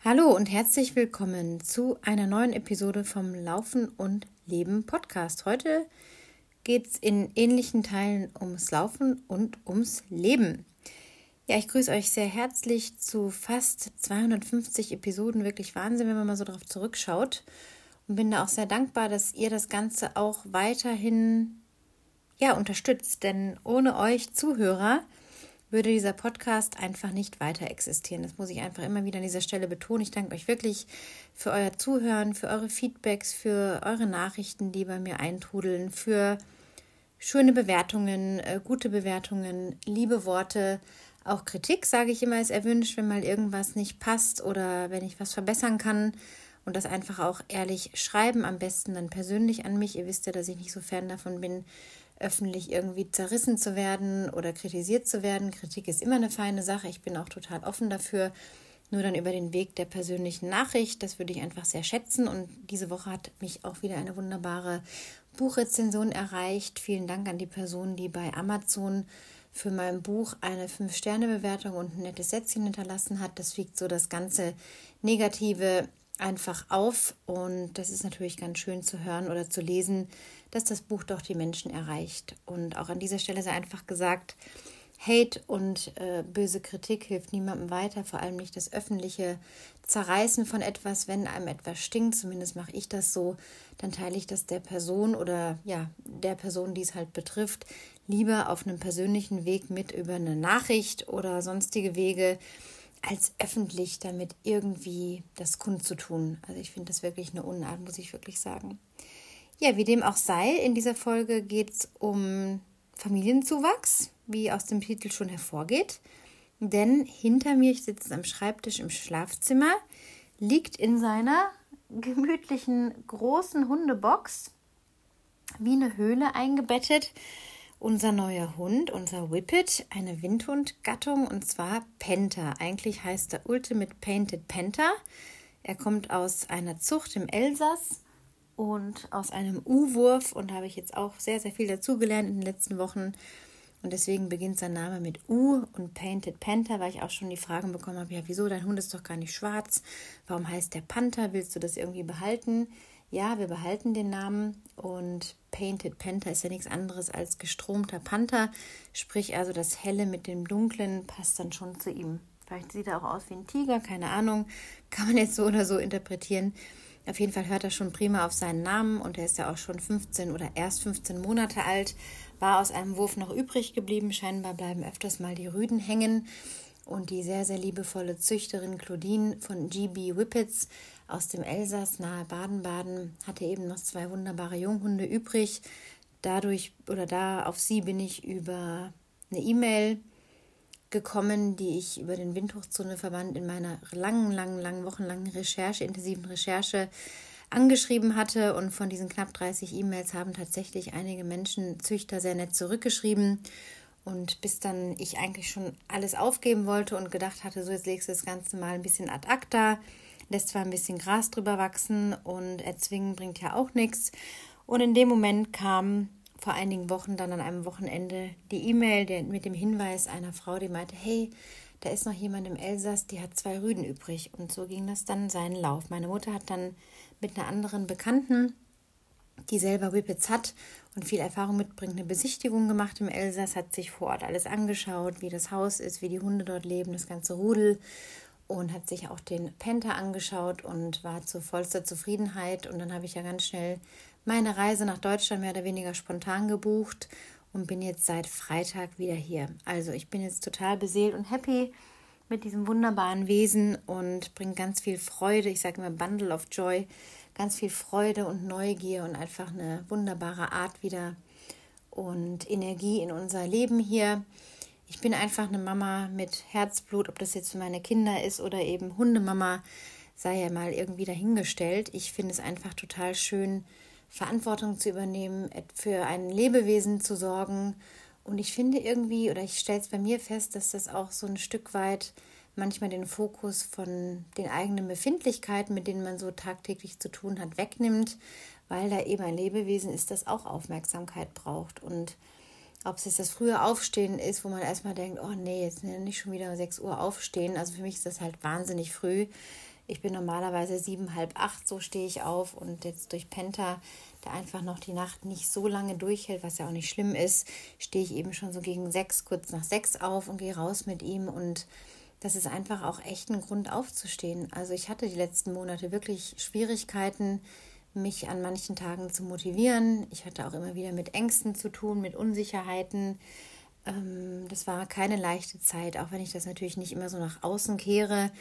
Hallo und herzlich willkommen zu einer neuen Episode vom Laufen und Leben Podcast. Heute geht es in ähnlichen Teilen ums Laufen und ums Leben. Ja, ich grüße euch sehr herzlich zu fast 250 Episoden. Wirklich Wahnsinn, wenn man mal so drauf zurückschaut. Und bin da auch sehr dankbar, dass ihr das Ganze auch weiterhin unterstützt. Denn ohne euch Zuhörer würde dieser Podcast einfach nicht weiter existieren. Das muss ich einfach immer wieder an dieser Stelle betonen. Ich danke euch wirklich für euer Zuhören, für eure Feedbacks, für eure Nachrichten, die bei mir eintrudeln, für schöne Bewertungen, gute Bewertungen, liebe Worte. Auch Kritik, sage ich immer, ist erwünscht, wenn mal irgendwas nicht passt oder wenn ich was verbessern kann. Und das einfach auch ehrlich schreiben, am besten dann persönlich an mich. Ihr wisst ja, dass ich nicht so fern davon bin, öffentlich irgendwie zerrissen zu werden oder kritisiert zu werden. Kritik ist immer eine feine Sache. Ich bin auch total offen dafür. Nur dann über den Weg der persönlichen Nachricht. Das würde ich einfach sehr schätzen. Und diese Woche hat mich auch wieder eine wunderbare Buchrezension erreicht. Vielen Dank an die Person, die bei Amazon für mein Buch eine 5-Sterne-Bewertung und ein nettes Sätzchen hinterlassen hat. Das wiegt so das ganze Negative einfach auf. Und das ist natürlich ganz schön zu hören oder zu lesen, dass das Buch doch die Menschen erreicht. Und auch an dieser Stelle sei einfach gesagt, Hate und böse Kritik hilft niemandem weiter, vor allem nicht das öffentliche Zerreißen von etwas. Wenn einem etwas stinkt, zumindest mache ich das so, dann teile ich das der Person oder der Person, die es halt betrifft, lieber auf einem persönlichen Weg mit über eine Nachricht oder sonstige Wege, als öffentlich damit irgendwie das kundzutun. Also ich finde das wirklich eine Unart, muss ich wirklich sagen. Ja, wie dem auch sei, in dieser Folge geht es um Familienzuwachs, wie aus dem Titel schon hervorgeht. Denn hinter mir, ich sitze am Schreibtisch im Schlafzimmer, liegt in seiner gemütlichen großen Hundebox wie eine Höhle eingebettet unser neuer Hund, unser Whippet, eine Windhundgattung, und zwar Penta. Eigentlich heißt er Ultimate Painted Penta. Er kommt aus einer Zucht im Elsass und aus einem U-Wurf, und da habe ich jetzt auch sehr, sehr viel dazugelernt in den letzten Wochen. Und deswegen beginnt sein Name mit U und Painted Panther, weil ich auch schon die Fragen bekommen habe, ja, wieso, dein Hund ist doch gar nicht schwarz, warum heißt der Panther, willst du das irgendwie behalten? Ja, wir behalten den Namen, und Painted Panther ist ja nichts anderes als gestromter Panther, sprich also das Helle mit dem Dunklen passt dann schon zu ihm. Vielleicht sieht er auch aus wie ein Tiger, keine Ahnung, kann man jetzt so oder so interpretieren. Auf jeden Fall hört er schon prima auf seinen Namen, und er ist ja auch schon 15 oder erst 15 Monate alt, war aus einem Wurf noch übrig geblieben. Scheinbar bleiben öfters mal die Rüden hängen, und die sehr, sehr liebevolle Züchterin Claudine von GB Whippets aus dem Elsass nahe Baden-Baden hatte eben noch 2 wunderbare Junghunde übrig. Auf sie bin ich über eine E-Mail gekommen, die ich über den Windhochzonenverband in meiner wochenlangen intensiven Recherche angeschrieben hatte, und von diesen knapp 30 E-Mails haben tatsächlich einige Menschen, Züchter, sehr nett zurückgeschrieben, und bis dann ich eigentlich schon alles aufgeben wollte und gedacht hatte, so jetzt legst du das Ganze mal ein bisschen ad acta, lässt zwar ein bisschen Gras drüber wachsen, und erzwingen bringt ja auch nichts, und in dem Moment kam vor einigen Wochen dann an einem Wochenende die E-Mail mit dem Hinweis einer Frau, die meinte, hey, da ist noch jemand im Elsass, die hat 2 Rüden übrig. Und so ging das dann seinen Lauf. Meine Mutter hat dann mit einer anderen Bekannten, die selber Whippets hat und viel Erfahrung mitbringt, eine Besichtigung gemacht im Elsass, hat sich vor Ort alles angeschaut, wie das Haus ist, wie die Hunde dort leben, das ganze Rudel, und hat sich auch den Panther angeschaut und war zu vollster Zufriedenheit. Und dann habe ich ja ganz schnell meine Reise nach Deutschland mehr oder weniger spontan gebucht und bin jetzt seit Freitag wieder hier. Also ich bin jetzt total beseelt und happy mit diesem wunderbaren Wesen und bringt ganz viel Freude, ich sage immer Bundle of Joy, ganz viel Freude und Neugier und einfach eine wunderbare Art wieder und Energie in unser Leben hier. Ich bin einfach eine Mama mit Herzblut, ob das jetzt für meine Kinder ist oder eben Hundemama, sei ja mal irgendwie dahingestellt. Ich finde es einfach total schön, Verantwortung zu übernehmen, für ein Lebewesen zu sorgen. Und ich finde irgendwie, oder ich stelle es bei mir fest, dass das auch so ein Stück weit manchmal den Fokus von den eigenen Befindlichkeiten, mit denen man so tagtäglich zu tun hat, wegnimmt, weil da eben ein Lebewesen ist, das auch Aufmerksamkeit braucht. Und ob es jetzt das frühe Aufstehen ist, wo man erstmal denkt, oh nee, jetzt nicht schon wieder um 6 Uhr aufstehen. Also für mich ist das halt wahnsinnig früh. Ich bin normalerweise 7, halb 8, so stehe ich auf, und jetzt durch Penta, der einfach noch die Nacht nicht so lange durchhält, was ja auch nicht schlimm ist, stehe ich eben schon so gegen 6, kurz nach 6 auf und gehe raus mit ihm, und das ist einfach auch echt ein Grund aufzustehen. Also ich hatte die letzten Monate wirklich Schwierigkeiten, mich an manchen Tagen zu motivieren. Ich hatte auch immer wieder mit Ängsten zu tun, mit Unsicherheiten. Das war keine leichte Zeit, auch wenn ich das natürlich nicht immer so nach außen kehre,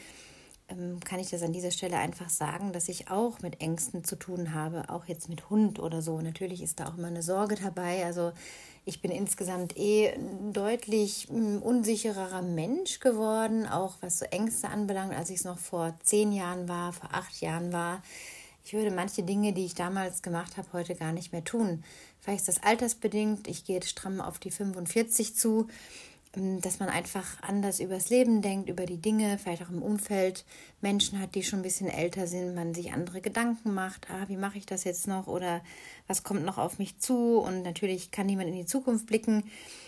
kann ich das an dieser Stelle einfach sagen, dass ich auch mit Ängsten zu tun habe, auch jetzt mit Hund oder so. Natürlich ist da auch immer eine Sorge dabei. Also ich bin insgesamt ein deutlich unsichererer Mensch geworden, auch was so Ängste anbelangt, als ich es noch vor 10 Jahren war, vor 8 Jahren war. Ich würde manche Dinge, die ich damals gemacht habe, heute gar nicht mehr tun. Vielleicht ist das altersbedingt. Ich gehe jetzt stramm auf die 45 zu, dass man einfach anders übers Leben denkt, über die Dinge, vielleicht auch im Umfeld Menschen hat, die schon ein bisschen älter sind, man sich andere Gedanken macht, wie mache ich das jetzt noch oder was kommt noch auf mich zu, und natürlich kann niemand in die Zukunft blicken,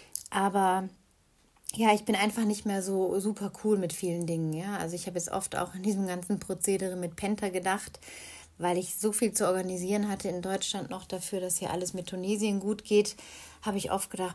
aber ja, ich bin einfach nicht mehr so super cool mit vielen Dingen, ja, also ich habe jetzt oft auch an diesem ganzen Prozedere mit Penta gedacht, weil ich so viel zu organisieren hatte in Deutschland noch dafür, dass hier alles mit Tunesien gut geht, habe ich oft gedacht,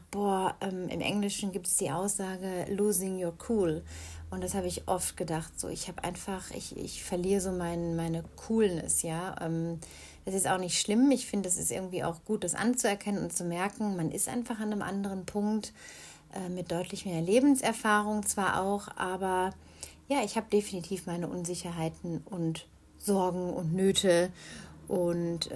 im Englischen gibt es die Aussage losing your cool. Und das habe ich oft gedacht, so ich habe einfach, ich verliere so meine Coolness, ja. Das ist auch nicht schlimm. Ich finde, es ist irgendwie auch gut, das anzuerkennen und zu merken, man ist einfach an einem anderen Punkt, mit deutlich mehr Lebenserfahrung zwar auch, aber ja, ich habe definitiv meine Unsicherheiten und Sorgen und Nöte und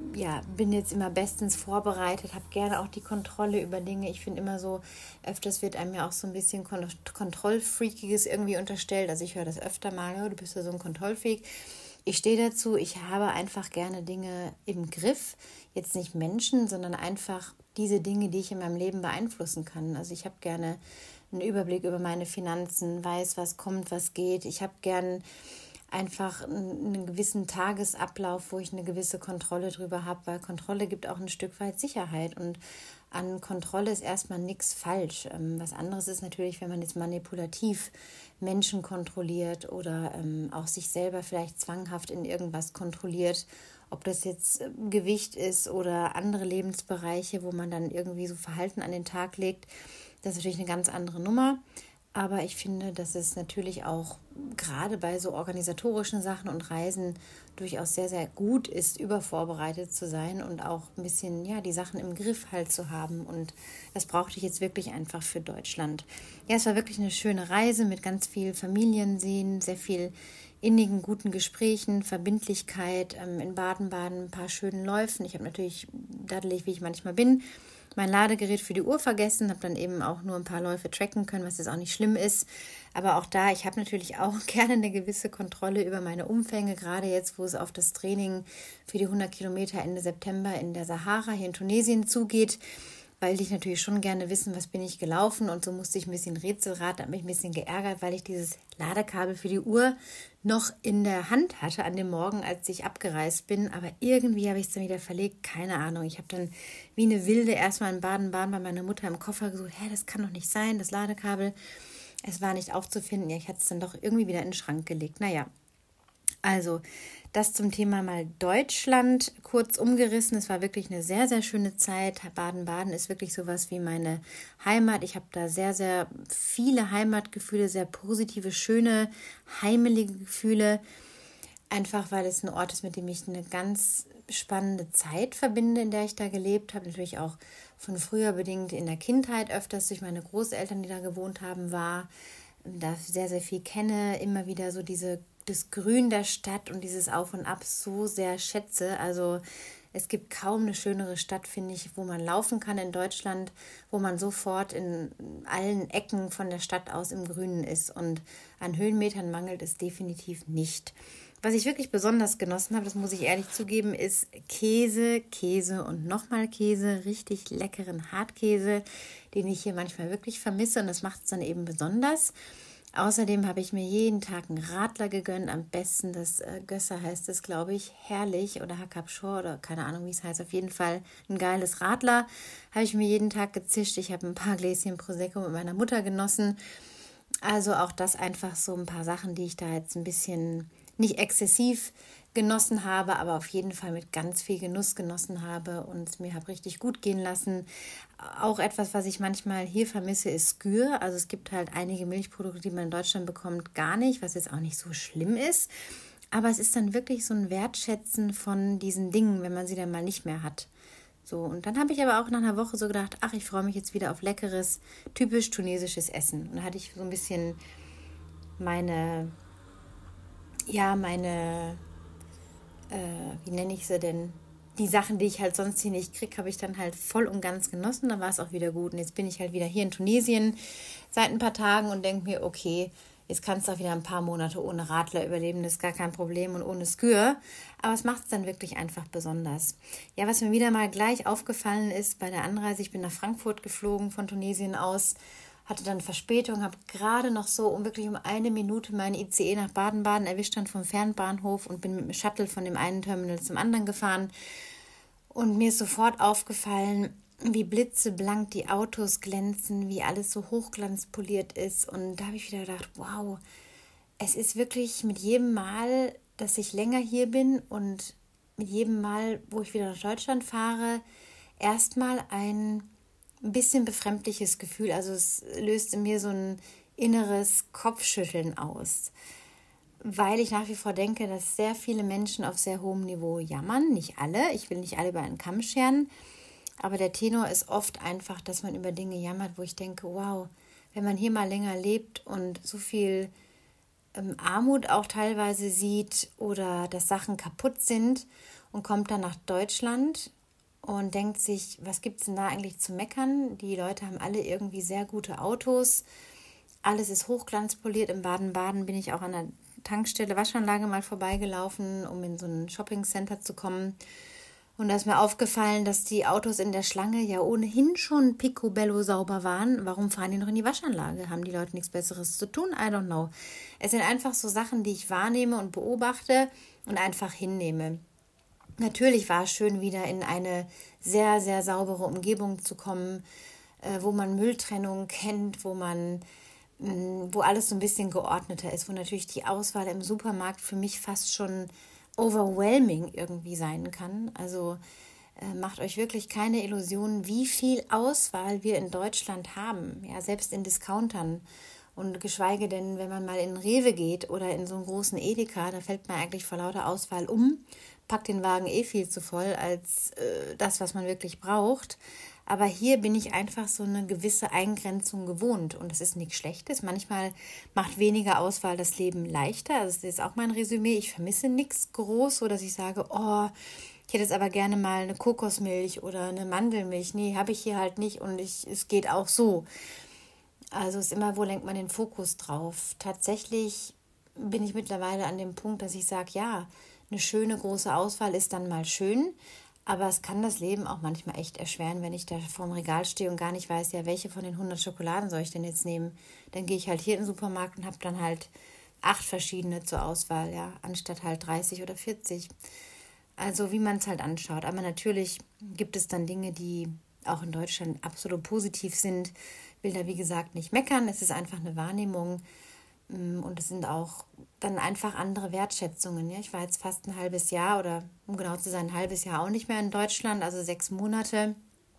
bin jetzt immer bestens vorbereitet, habe gerne auch die Kontrolle über Dinge. Ich finde immer so, öfters wird einem ja auch so ein bisschen Kontrollfreakiges irgendwie unterstellt. Also ich höre das öfter mal, du bist ja so ein Kontrollfreak. Ich stehe dazu, ich habe einfach gerne Dinge im Griff. Jetzt nicht Menschen, sondern einfach diese Dinge, die ich in meinem Leben beeinflussen kann. Also ich habe gerne einen Überblick über meine Finanzen, weiß, was kommt, was geht. Ich habe gern einfach einen gewissen Tagesablauf, wo ich eine gewisse Kontrolle drüber habe, weil Kontrolle gibt auch ein Stück weit Sicherheit, und an Kontrolle ist erstmal nichts falsch. Was anderes ist natürlich, wenn man jetzt manipulativ Menschen kontrolliert oder auch sich selber vielleicht zwanghaft in irgendwas kontrolliert, ob das jetzt Gewicht ist oder andere Lebensbereiche, wo man dann irgendwie so Verhalten an den Tag legt. Das ist natürlich eine ganz andere Nummer. Aber ich finde, dass es natürlich auch gerade bei so organisatorischen Sachen und Reisen durchaus sehr, sehr gut ist, übervorbereitet zu sein und auch ein bisschen, ja, die Sachen im Griff halt zu haben. Und das brauchte ich jetzt wirklich einfach für Deutschland. Ja, es war wirklich eine schöne Reise mit ganz viel Familiensehen, sehr viel innigen, guten Gesprächen, Verbindlichkeit, in Baden-Baden ein paar schönen Läufen. Ich habe natürlich, daddelig wie ich manchmal bin, mein Ladegerät für die Uhr vergessen, habe dann eben auch nur ein paar Läufe tracken können, was jetzt auch nicht schlimm ist. Aber auch da, ich habe natürlich auch gerne eine gewisse Kontrolle über meine Umfänge, gerade jetzt, wo es auf das Training für die 100 Kilometer Ende September in der Sahara hier in Tunesien zugeht, weil ich natürlich schon gerne wissen, was bin ich gelaufen, und so musste ich ein bisschen Rätselraten, habe mich ein bisschen geärgert, weil ich dieses Ladekabel für die Uhr noch in der Hand hatte an dem Morgen, als ich abgereist bin, aber irgendwie habe ich es dann wieder verlegt, keine Ahnung. Ich habe dann wie eine Wilde erstmal in Baden-Baden bei meiner Mutter im Koffer gesucht, das kann doch nicht sein, das Ladekabel, es war nicht aufzufinden, ja, ich hatte es dann doch irgendwie wieder in den Schrank gelegt, naja. Also, das zum Thema mal Deutschland kurz umgerissen. Es war wirklich eine sehr, sehr schöne Zeit. Baden-Baden ist wirklich sowas wie meine Heimat. Ich habe da sehr, sehr viele Heimatgefühle, sehr positive, schöne, heimelige Gefühle. Einfach, weil es ein Ort ist, mit dem ich eine ganz spannende Zeit verbinde, in der ich da gelebt habe. Natürlich auch von früher bedingt in der Kindheit öfters durch meine Großeltern, die da gewohnt haben, war. Da sehr, sehr viel kenne. Immer wieder so das Grün der Stadt und dieses Auf und Ab so sehr schätze. Also es gibt kaum eine schönere Stadt, finde ich, wo man laufen kann in Deutschland, wo man sofort in allen Ecken von der Stadt aus im Grünen ist. Und an Höhenmetern mangelt es definitiv nicht. Was ich wirklich besonders genossen habe, das muss ich ehrlich zugeben, ist Käse und nochmal Käse, richtig leckeren Hartkäse, den ich hier manchmal wirklich vermisse, und das macht es dann eben besonders. Außerdem habe ich mir jeden Tag einen Radler gegönnt, am besten das Gösser heißt es, glaube ich, herrlich, oder Hackabschor oder keine Ahnung, wie es heißt, auf jeden Fall ein geiles Radler, habe ich mir jeden Tag gezischt. Ich habe ein paar Gläschen Prosecco mit meiner Mutter genossen. Also auch das einfach so ein paar Sachen, die ich da jetzt ein bisschen nicht exzessiv genossen habe, aber auf jeden Fall mit ganz viel Genuss genossen habe und es mir habe richtig gut gehen lassen. Auch etwas, was ich manchmal hier vermisse, ist Skyr. Also es gibt halt einige Milchprodukte, die man in Deutschland bekommt, gar nicht, was jetzt auch nicht so schlimm ist. Aber es ist dann wirklich so ein Wertschätzen von diesen Dingen, wenn man sie dann mal nicht mehr hat. So, und dann habe ich aber auch nach einer Woche so gedacht, ach, ich freue mich jetzt wieder auf leckeres, typisch tunesisches Essen. Und da hatte ich so ein bisschen meine, wie nenne ich sie denn? Die Sachen, die ich halt sonst hier nicht kriege, habe ich dann halt voll und ganz genossen. Dann war es auch wieder gut. Und jetzt bin ich halt wieder hier in Tunesien seit ein paar Tagen und denke mir, okay, jetzt kannst du auch wieder ein paar Monate ohne Radler überleben. Das ist gar kein Problem und ohne Skyr. Aber es macht es dann wirklich einfach besonders. Ja, was mir wieder mal gleich aufgefallen ist bei der Anreise, ich bin nach Frankfurt geflogen von Tunesien aus, hatte dann Verspätung, habe gerade noch so wirklich um 1 Minute meinen ICE nach Baden-Baden erwischt, dann vom Fernbahnhof und bin mit dem Shuttle von dem einen Terminal zum anderen gefahren. Und mir ist sofort aufgefallen, wie blitzeblank die Autos glänzen, wie alles so hochglanzpoliert ist. Und da habe ich wieder gedacht, wow, es ist wirklich mit jedem Mal, dass ich länger hier bin und mit jedem Mal, wo ich wieder nach Deutschland fahre, erstmal ein bisschen befremdliches Gefühl. Also es löst in mir so ein inneres Kopfschütteln aus, weil ich nach wie vor denke, dass sehr viele Menschen auf sehr hohem Niveau jammern. Nicht alle, ich will nicht alle über einen Kamm scheren, aber der Tenor ist oft einfach, dass man über Dinge jammert, wo ich denke, wow, wenn man hier mal länger lebt und so viel Armut auch teilweise sieht oder dass Sachen kaputt sind und kommt dann nach Deutschland und denkt sich, was gibt es denn da eigentlich zu meckern? Die Leute haben alle irgendwie sehr gute Autos. Alles ist hochglanzpoliert. In Baden-Baden bin ich auch an der Tankstelle, Waschanlage mal vorbeigelaufen, um in so ein Shoppingcenter zu kommen. Und da ist mir aufgefallen, dass die Autos in der Schlange ja ohnehin schon picobello sauber waren. Warum fahren die noch in die Waschanlage? Haben die Leute nichts Besseres zu tun? I don't know. Es sind einfach so Sachen, die ich wahrnehme und beobachte und einfach hinnehme. Natürlich war es schön, wieder in eine sehr, sehr saubere Umgebung zu kommen, wo man Mülltrennung kennt, wo alles so ein bisschen geordneter ist, wo natürlich die Auswahl im Supermarkt für mich fast schon overwhelming irgendwie sein kann. Also macht euch wirklich keine Illusionen, wie viel Auswahl wir in Deutschland haben, ja, selbst in Discountern. Und geschweige denn, wenn man mal in Rewe geht oder in so einen großen Edeka, da fällt man eigentlich vor lauter Auswahl um, packt den Wagen viel zu voll als das, was man wirklich braucht. Aber hier bin ich einfach so eine gewisse Eingrenzung gewohnt und das ist nichts Schlechtes. Manchmal macht weniger Auswahl das Leben leichter. Also das ist auch mein Resümee. Ich vermisse nichts groß, so dass ich sage, oh, ich hätte jetzt aber gerne mal eine Kokosmilch oder eine Mandelmilch. Nee, habe ich hier halt nicht und es geht auch so. Also ist immer, wo lenkt man den Fokus drauf? Tatsächlich bin ich mittlerweile an dem Punkt, dass ich sage, ja, eine schöne große Auswahl ist dann mal schön, aber es kann das Leben auch manchmal echt erschweren, wenn ich da vorm Regal stehe und gar nicht weiß, ja, welche von den 100 Schokoladen soll ich denn jetzt nehmen? Dann gehe ich halt hier in den Supermarkt und habe dann halt 8 verschiedene zur Auswahl, ja, anstatt halt 30 oder 40. Also wie man es halt anschaut. Aber natürlich gibt es dann Dinge, die auch in Deutschland absolut positiv sind. Will da wie gesagt nicht meckern, es ist einfach eine Wahrnehmung und es sind auch dann einfach andere Wertschätzungen. Ja? Ich war jetzt fast ein halbes Jahr oder um genau zu sein, ein halbes Jahr auch nicht mehr in Deutschland, also 6 Monate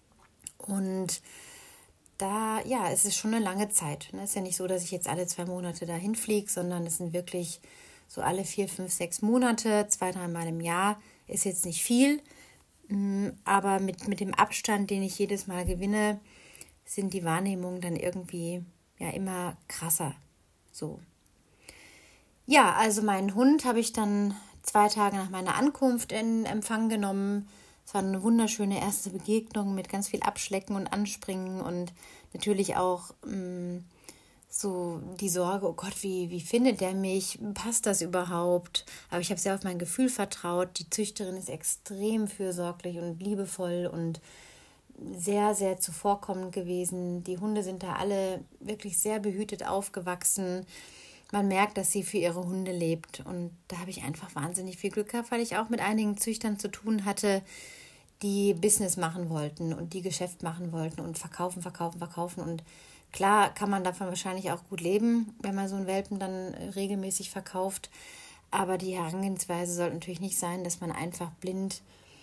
und da, ja, es ist schon eine lange Zeit. Es ist ja nicht so, dass ich jetzt alle 2 Monate dahin fliege, sondern es sind wirklich so alle 4, 5, 6 Monate, 2, 3 Mal im Jahr, ist jetzt nicht viel, aber mit dem Abstand, den ich jedes Mal gewinne, sind die Wahrnehmungen dann irgendwie ja immer krasser. So. Ja, also meinen Hund habe ich dann 2 Tage nach meiner Ankunft in Empfang genommen. Es war eine wunderschöne erste Begegnung mit ganz viel Abschlecken und Anspringen und natürlich auch so die Sorge, oh Gott, wie findet der mich? Passt das überhaupt? Aber ich habe sehr auf mein Gefühl vertraut. Die Züchterin ist extrem fürsorglich und liebevoll und sehr, sehr zuvorkommend gewesen. Die Hunde sind da alle wirklich sehr behütet aufgewachsen. Man merkt, dass sie für ihre Hunde lebt. Und da habe ich einfach wahnsinnig viel Glück gehabt, weil ich auch mit einigen Züchtern zu tun hatte, die Business machen wollten und die Geschäft machen wollten und verkaufen. Und klar kann man davon wahrscheinlich auch gut leben, wenn man so einen Welpen dann regelmäßig verkauft. Aber die Herangehensweise soll natürlich nicht sein, dass man einfach blind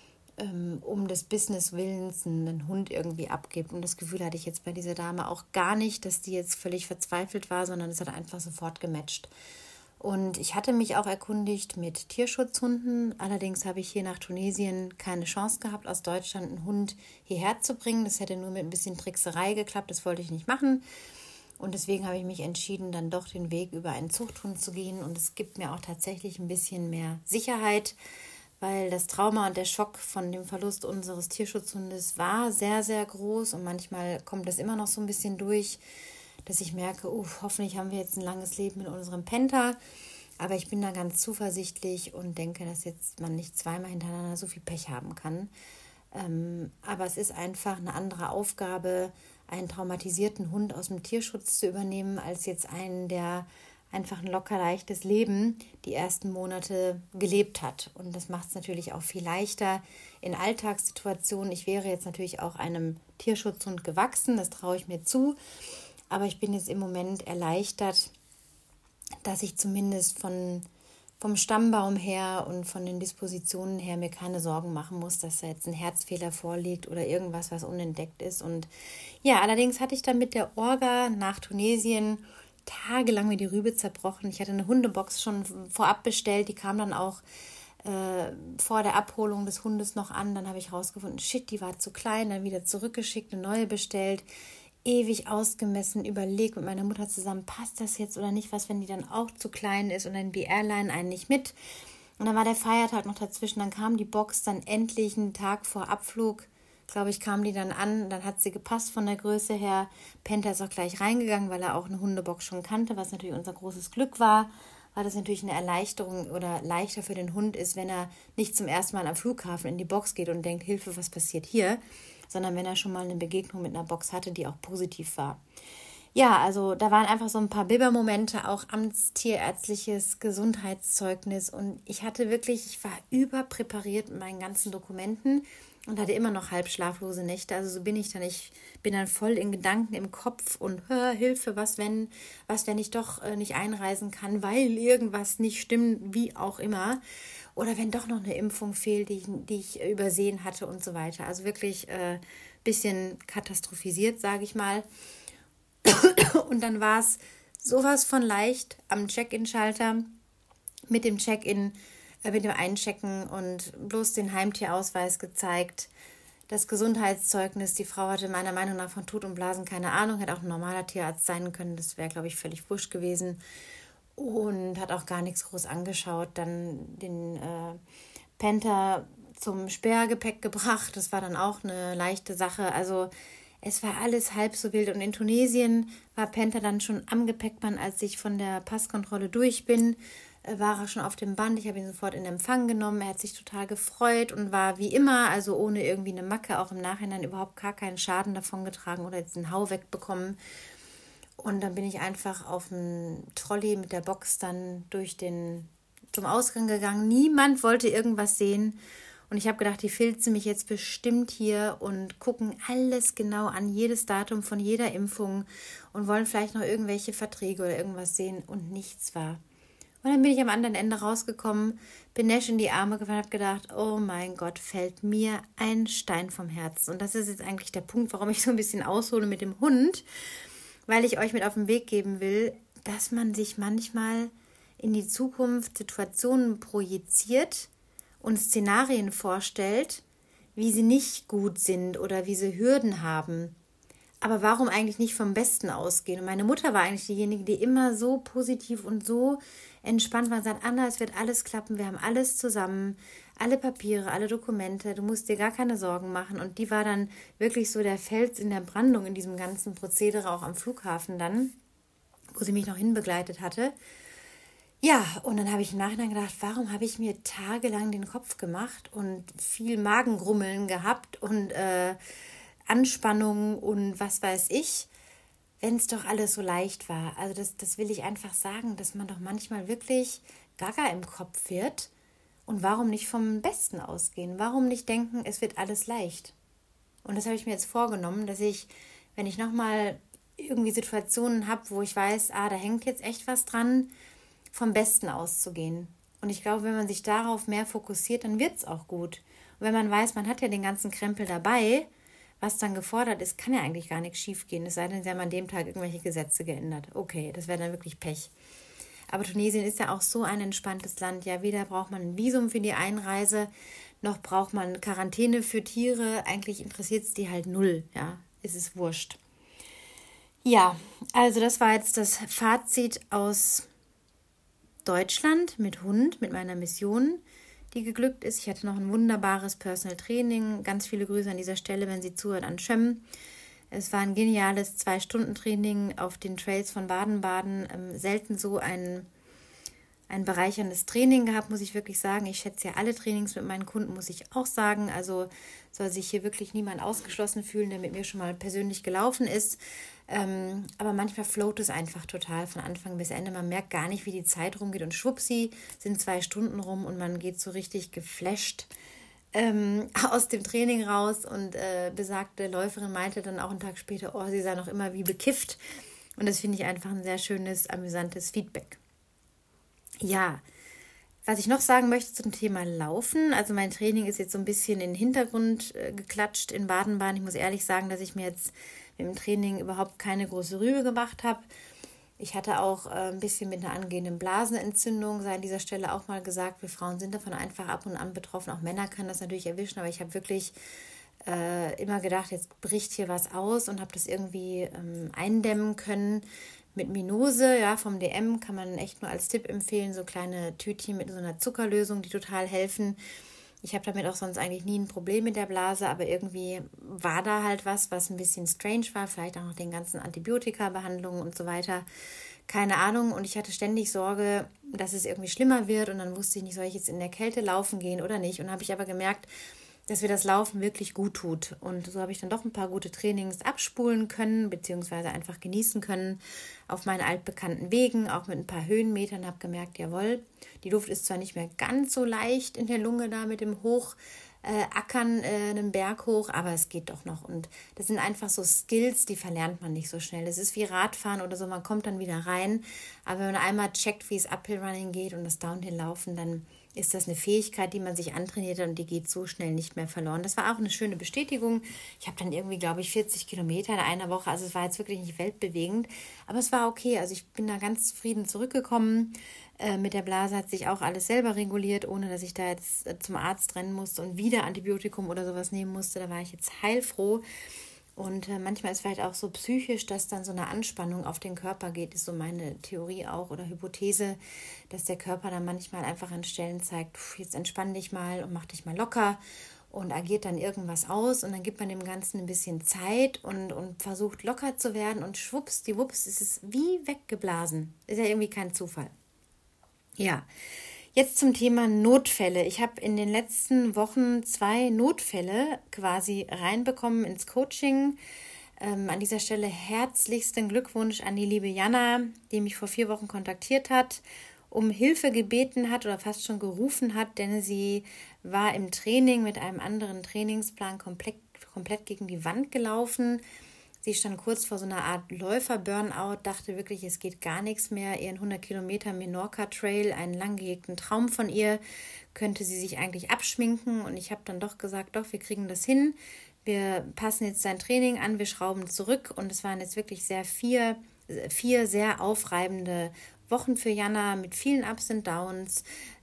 um des Business-Willens einen Hund irgendwie abgibt. Und das Gefühl hatte ich jetzt bei dieser Dame auch gar nicht, dass die jetzt völlig verzweifelt war, sondern es hat einfach sofort gematcht. Und ich hatte mich auch erkundigt mit Tierschutzhunden. Allerdings habe ich hier nach Tunesien keine Chance gehabt, aus Deutschland einen Hund hierher zu bringen. Das hätte nur mit ein bisschen Trickserei geklappt. Das wollte ich nicht machen. Und deswegen habe ich mich entschieden, dann doch den Weg über einen Zuchthund zu gehen. Und es gibt mir auch tatsächlich ein bisschen mehr Sicherheit, weil das Trauma und der Schock von dem Verlust unseres Tierschutzhundes war sehr, sehr groß. Und manchmal kommt das immer noch so ein bisschen durch, dass ich merke, hoffentlich haben wir jetzt ein langes Leben mit unserem Penta. Aber ich bin da ganz zuversichtlich und denke, dass jetzt man nicht zweimal hintereinander so viel Pech haben kann. Aber es ist einfach eine andere Aufgabe, einen traumatisierten Hund aus dem Tierschutz zu übernehmen, als jetzt einen, der einfach ein locker leichtes Leben die ersten Monate gelebt hat. Und das macht es natürlich auch viel leichter in Alltagssituationen. Ich wäre jetzt natürlich auch einem Tierschutzhund gewachsen, das traue ich mir zu. Aber ich bin jetzt im Moment erleichtert, dass ich zumindest vom Stammbaum her und von den Dispositionen her mir keine Sorgen machen muss, dass da jetzt ein Herzfehler vorliegt oder irgendwas, was unentdeckt ist. Und ja, allerdings hatte ich dann mit der Orga nach Tunesien tagelang wie die Rübe zerbrochen. Ich hatte eine Hundebox schon vorab bestellt, die kam dann auch vor der Abholung des Hundes noch an. Dann habe ich rausgefunden, shit, die war zu klein, dann wieder zurückgeschickt, eine neue bestellt. Ewig ausgemessen, überlegt mit meiner Mutter zusammen, passt das jetzt oder nicht, was, wenn die dann auch zu klein ist und dann die Airline einen nicht mit. Und dann war der Feiertag noch dazwischen, dann kam die Box dann endlich einen Tag vor Abflug, glaube ich, kam die dann an, dann hat sie gepasst von der Größe her. Penta ist auch gleich reingegangen, weil er auch eine Hundebox schon kannte, was natürlich unser großes Glück war, weil das natürlich eine Erleichterung oder leichter für den Hund ist, wenn er nicht zum ersten Mal am Flughafen in die Box geht und denkt, Hilfe, was passiert hier? Sondern wenn er schon mal eine Begegnung mit einer Box hatte, die auch positiv war. Ja, also da waren einfach so ein paar Bibermomente, auch amtstierärztliches Gesundheitszeugnis und ich war überpräpariert mit meinen ganzen Dokumenten und hatte immer noch halb schlaflose Nächte. Also so bin ich dann, ich bin dann voll in Gedanken im Kopf und Hilfe, was wenn ich doch nicht einreisen kann, weil irgendwas nicht stimmt, wie auch immer. Oder wenn doch noch eine Impfung fehlt, die ich übersehen hatte und so weiter. Also wirklich bisschen katastrophisiert, sage ich mal. Und dann war es sowas von leicht am Check-in-Schalter mit dem Check-in, mit dem Einchecken und bloß den Heimtierausweis gezeigt. Das Gesundheitszeugnis, die Frau hatte meiner Meinung nach von Tut und Blasen keine Ahnung, hätte auch ein normaler Tierarzt sein können, das wäre, glaube ich, völlig wurscht gewesen. Und hat auch gar nichts groß angeschaut. Dann den Penta zum Sperrgepäck gebracht. Das war dann auch eine leichte Sache. Also es war alles halb so wild. Und in Tunesien war Penta dann schon am Gepäckband, als ich von der Passkontrolle durch bin. War er schon auf dem Band. Ich habe ihn sofort in Empfang genommen. Er hat sich total gefreut und war wie immer, also ohne irgendwie eine Macke, auch im Nachhinein überhaupt gar keinen Schaden davon getragen oder jetzt einen Hau wegbekommen. Und dann bin ich einfach auf dem Trolley mit der Box dann zum Ausgang gegangen. Niemand wollte irgendwas sehen. Und ich habe gedacht, die filzen mich jetzt bestimmt hier und gucken alles genau an, jedes Datum von jeder Impfung und wollen vielleicht noch irgendwelche Verträge oder irgendwas sehen. Und nichts war. Und dann bin ich am anderen Ende rausgekommen, bin Nash in die Arme gefallen und habe gedacht, oh mein Gott, fällt mir ein Stein vom Herzen. Und das ist jetzt eigentlich der Punkt, warum ich so ein bisschen aushole mit dem Hund, weil ich euch mit auf den Weg geben will, dass man sich manchmal in die Zukunft Situationen projiziert und Szenarien vorstellt, wie sie nicht gut sind oder wie sie Hürden haben. Aber warum eigentlich nicht vom Besten ausgehen? Und meine Mutter war eigentlich diejenige, die immer so positiv und so entspannt war und sagt, Anna, es wird alles klappen, wir haben alles zusammen, alle Papiere, alle Dokumente, du musst dir gar keine Sorgen machen. Und die war dann wirklich so der Fels in der Brandung in diesem ganzen Prozedere, auch am Flughafen dann, wo sie mich noch hinbegleitet hatte. Ja, und dann habe ich im Nachhinein gedacht, warum habe ich mir tagelang den Kopf gemacht und viel Magengrummeln gehabt und Anspannung und was weiß ich, wenn es doch alles so leicht war. Also das will ich einfach sagen, dass man doch manchmal wirklich gaga im Kopf wird. Und warum nicht vom Besten ausgehen? Warum nicht denken, es wird alles leicht? Und das habe ich mir jetzt vorgenommen, dass ich, wenn ich nochmal irgendwie Situationen habe, wo ich weiß, da hängt jetzt echt was dran, vom Besten auszugehen. Und ich glaube, wenn man sich darauf mehr fokussiert, dann wird es auch gut. Und wenn man weiß, man hat ja den ganzen Krempel dabei, was dann gefordert ist, kann ja eigentlich gar nichts schief gehen. Es sei denn, sie haben an dem Tag irgendwelche Gesetze geändert. Okay, das wäre dann wirklich Pech. Aber Tunesien ist ja auch so ein entspanntes Land. Ja, weder braucht man ein Visum für die Einreise, noch braucht man Quarantäne für Tiere. Eigentlich interessiert es die halt null. Ja, es ist wurscht. Ja, also das war jetzt das Fazit aus Deutschland mit Hund, mit meiner Mission, die geglückt ist. Ich hatte noch ein wunderbares Personal Training. Ganz viele Grüße an dieser Stelle, wenn Sie zuhört, an Schömm. Es war ein geniales 2-Stunden-Training auf den Trails von Baden-Baden. Selten so ein bereicherndes Training gehabt, muss ich wirklich sagen. Ich schätze ja alle Trainings mit meinen Kunden, muss ich auch sagen. Also soll sich hier wirklich niemand ausgeschlossen fühlen, der mit mir schon mal persönlich gelaufen ist. Aber manchmal float es einfach total von Anfang bis Ende. Man merkt gar nicht, wie die Zeit rumgeht. Und schwuppsi sind 2 Stunden rum und man geht so richtig geflasht aus dem Training raus. Und besagte Läuferin meinte dann auch einen Tag später, oh, sie sei noch immer wie bekifft. Und das finde ich einfach ein sehr schönes, amüsantes Feedback. Ja, was ich noch sagen möchte zum Thema Laufen, also mein Training ist jetzt so ein bisschen in den Hintergrund geklatscht in Baden-Baden. Ich muss ehrlich sagen, dass ich mir jetzt mit dem Training überhaupt keine große Rübe gemacht habe. Ich hatte auch ein bisschen mit einer angehenden Blasenentzündung, sei an dieser Stelle auch mal gesagt, wir Frauen sind davon einfach ab und an betroffen. Auch Männer können das natürlich erwischen, aber ich habe wirklich immer gedacht, jetzt bricht hier was aus und habe das irgendwie eindämmen können. Mit Minose, ja, vom DM kann man echt nur als Tipp empfehlen, so kleine Tütchen mit so einer Zuckerlösung, die total helfen. Ich habe damit auch sonst eigentlich nie ein Problem mit der Blase, aber irgendwie war da halt was ein bisschen strange war, vielleicht auch noch den ganzen Antibiotika-Behandlungen und so weiter. Keine Ahnung, und ich hatte ständig Sorge, dass es irgendwie schlimmer wird und dann wusste ich nicht, soll ich jetzt in der Kälte laufen gehen oder nicht. Und habe ich aber gemerkt, dass mir das Laufen wirklich gut tut. Und so habe ich dann doch ein paar gute Trainings abspulen können, beziehungsweise einfach genießen können auf meinen altbekannten Wegen, auch mit ein paar Höhenmetern. Habe gemerkt, jawohl, die Luft ist zwar nicht mehr ganz so leicht in der Lunge da mit dem Hochackern, einen Berg hoch, aber es geht doch noch. Und das sind einfach so Skills, die verlernt man nicht so schnell. Das ist wie Radfahren oder so, man kommt dann wieder rein. Aber wenn man einmal checkt, wie es Uphill-Running geht und das Downhill-Laufen, dann ist das eine Fähigkeit, die man sich antrainiert hat und die geht so schnell nicht mehr verloren. Das war auch eine schöne Bestätigung. Ich habe dann irgendwie, glaube ich, 40 Kilometer in einer Woche, also es war jetzt wirklich nicht weltbewegend, aber es war okay. Also ich bin da ganz zufrieden zurückgekommen. Mit der Blase hat sich auch alles selber reguliert, ohne dass ich da jetzt zum Arzt rennen musste und wieder Antibiotikum oder sowas nehmen musste. Da war ich jetzt heilfroh. Und manchmal ist vielleicht auch so psychisch, dass dann so eine Anspannung auf den Körper geht, ist so meine Theorie auch oder Hypothese, dass der Körper dann manchmal einfach an Stellen zeigt, jetzt entspann dich mal und mach dich mal locker und agiert dann irgendwas aus und dann gibt man dem Ganzen ein bisschen Zeit und versucht locker zu werden und schwuppsdiwupps ist es wie weggeblasen. Ist ja irgendwie kein Zufall. Ja. Jetzt zum Thema Notfälle. Ich habe in den letzten Wochen 2 Notfälle quasi reinbekommen ins Coaching. An dieser Stelle herzlichsten Glückwunsch an die liebe Jana, die mich vor 4 Wochen kontaktiert hat, um Hilfe gebeten hat oder fast schon gerufen hat, denn sie war im Training mit einem anderen Trainingsplan komplett gegen die Wand gelaufen. Sie stand kurz vor so einer Art Läufer-Burnout, dachte wirklich, es geht gar nichts mehr. Ihren 100 Kilometer Menorca-Trail, einen lang gehegten Traum von ihr, könnte sie sich eigentlich abschminken. Und ich habe dann doch gesagt, doch, wir kriegen das hin. Wir passen jetzt sein Training an, wir schrauben zurück. Und es waren jetzt wirklich 4 sehr aufreibende Wochen für Jana mit vielen Ups und Downs.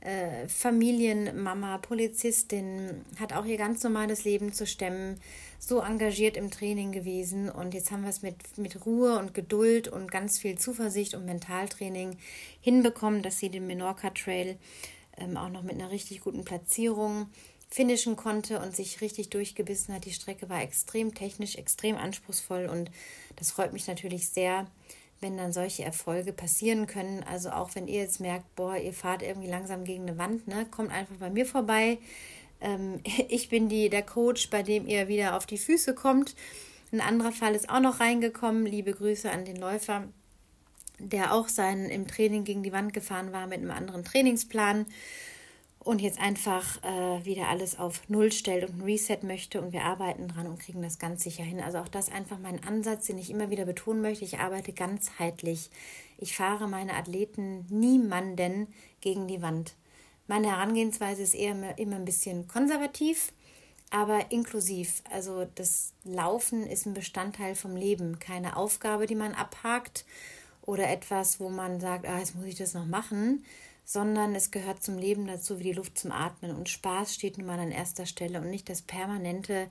Familienmama, Polizistin, hat auch ihr ganz normales Leben zu stemmen, so engagiert im Training gewesen und jetzt haben wir es mit Ruhe und Geduld und ganz viel Zuversicht und Mentaltraining hinbekommen, dass sie den Menorca Trail auch noch mit einer richtig guten Platzierung finishen konnte und sich richtig durchgebissen hat. Die Strecke war extrem technisch, extrem anspruchsvoll und das freut mich natürlich sehr, wenn dann solche Erfolge passieren können. Also auch wenn ihr jetzt merkt, boah, ihr fahrt irgendwie langsam gegen eine Wand, ne, kommt einfach bei mir vorbei. Ich bin der Coach, bei dem ihr wieder auf die Füße kommt. Ein anderer Fall ist auch noch reingekommen. Liebe Grüße an den Läufer, der auch im Training gegen die Wand gefahren war mit einem anderen Trainingsplan und jetzt einfach wieder alles auf Null stellt und ein Reset möchte und wir arbeiten dran und kriegen das ganz sicher hin. Also auch das einfach mein Ansatz, den ich immer wieder betonen möchte. Ich arbeite ganzheitlich. Ich fahre meine Athleten niemanden gegen die Wand. Meine Herangehensweise ist eher immer ein bisschen konservativ, aber inklusiv. Also das Laufen ist ein Bestandteil vom Leben, keine Aufgabe, die man abhakt oder etwas, wo man sagt, jetzt muss ich das noch machen, sondern es gehört zum Leben dazu wie die Luft zum Atmen. Und Spaß steht nun mal an erster Stelle und nicht das permanente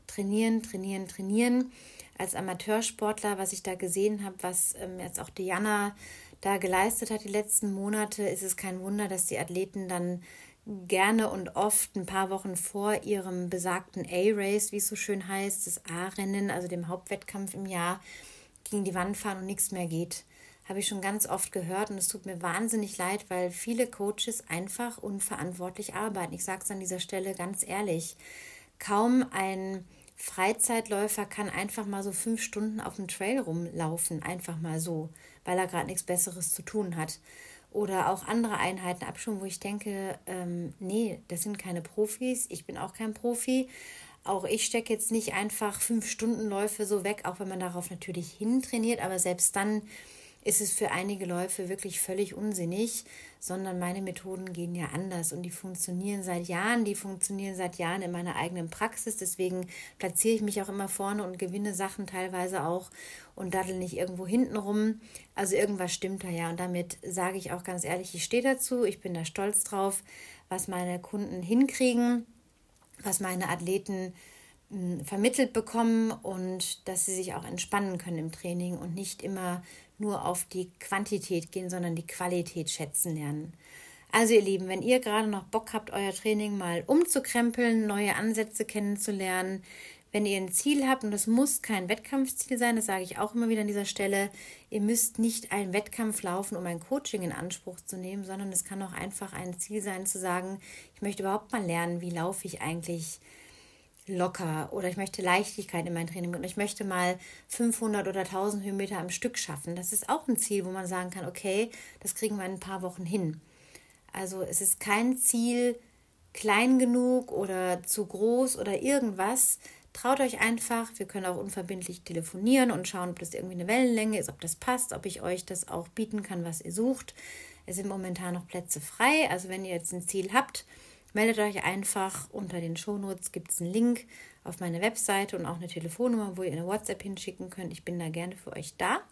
Trainieren. Als Amateursportler, was ich da gesehen habe, was jetzt auch Diana da geleistet hat die letzten Monate, ist es kein Wunder, dass die Athleten dann gerne und oft ein paar Wochen vor ihrem besagten A-Race, wie es so schön heißt, das A-Rennen, also dem Hauptwettkampf im Jahr, gegen die Wand fahren und nichts mehr geht. Habe ich schon ganz oft gehört und es tut mir wahnsinnig leid, weil viele Coaches einfach unverantwortlich arbeiten. Ich sage es an dieser Stelle ganz ehrlich. Kaum ein Freizeitläufer kann einfach mal so 5 Stunden auf dem Trail rumlaufen, einfach mal so, weil er gerade nichts Besseres zu tun hat. Oder auch andere Einheiten abschauen, wo ich denke, nee, das sind keine Profis, ich bin auch kein Profi. Auch ich stecke jetzt nicht einfach 5 Stunden Läufe so weg, auch wenn man darauf natürlich hintrainiert, aber selbst dann ist es für einige Läufe wirklich völlig unsinnig, sondern meine Methoden gehen ja anders und die funktionieren seit Jahren in meiner eigenen Praxis, deswegen platziere ich mich auch immer vorne und gewinne Sachen teilweise auch und daddel nicht irgendwo hinten rum, also irgendwas stimmt da ja und damit sage ich auch ganz ehrlich, ich stehe dazu, ich bin da stolz drauf, was meine Kunden hinkriegen, was meine Athleten vermittelt bekommen und dass sie sich auch entspannen können im Training und nicht immer nur auf die Quantität gehen, sondern die Qualität schätzen lernen. Also ihr Lieben, wenn ihr gerade noch Bock habt, euer Training mal umzukrempeln, neue Ansätze kennenzulernen, wenn ihr ein Ziel habt, und das muss kein Wettkampfziel sein, das sage ich auch immer wieder an dieser Stelle, ihr müsst nicht einen Wettkampf laufen, um ein Coaching in Anspruch zu nehmen, sondern es kann auch einfach ein Ziel sein, zu sagen, ich möchte überhaupt mal lernen, wie laufe ich eigentlich locker oder ich möchte Leichtigkeit in mein Training und ich möchte mal 500 oder 1000 Höhenmeter am Stück schaffen. Das ist auch ein Ziel, wo man sagen kann, okay, das kriegen wir in ein paar Wochen hin. Also es ist kein Ziel klein genug oder zu groß oder irgendwas. Traut euch einfach, wir können auch unverbindlich telefonieren und schauen, ob das irgendwie eine Wellenlänge ist, ob das passt, ob ich euch das auch bieten kann, was ihr sucht. Es sind momentan noch Plätze frei, also wenn ihr jetzt ein Ziel habt, meldet euch einfach, unter den Shownotes gibt es einen Link auf meine Webseite und auch eine Telefonnummer, wo ihr eine WhatsApp hinschicken könnt. Ich bin da gerne für euch da.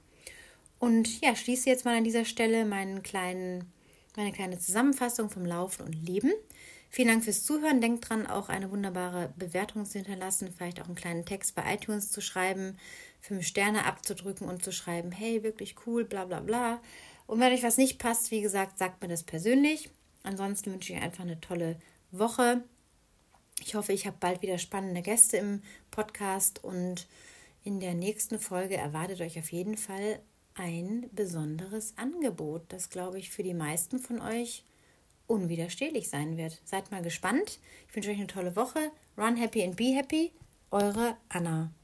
Und ja, schließe jetzt mal an dieser Stelle meine kleine Zusammenfassung vom Laufen und Leben. Vielen Dank fürs Zuhören. Denkt dran, auch eine wunderbare Bewertung zu hinterlassen, vielleicht auch einen kleinen Text bei iTunes zu schreiben, 5 Sterne abzudrücken und zu schreiben, hey, wirklich cool, bla bla bla. Und wenn euch was nicht passt, wie gesagt, sagt mir das persönlich. Ansonsten wünsche ich euch einfach eine tolle Woche. Ich hoffe, ich habe bald wieder spannende Gäste im Podcast und in der nächsten Folge erwartet euch auf jeden Fall ein besonderes Angebot, das, glaube ich, für die meisten von euch unwiderstehlich sein wird. Seid mal gespannt. Ich wünsche euch eine tolle Woche. Run happy and be happy. Eure Anna.